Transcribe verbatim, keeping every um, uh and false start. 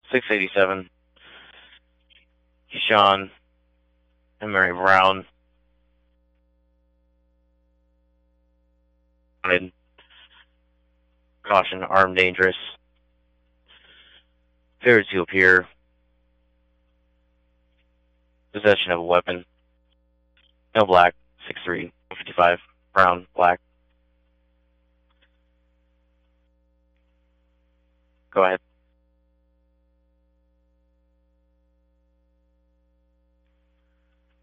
six eighty-seven. Keyshawn and Mary Brown. Caution, armed, dangerous. Failure to appear. Possession of a weapon. No black. six three. fifty-five. Brown. Black. Go ahead.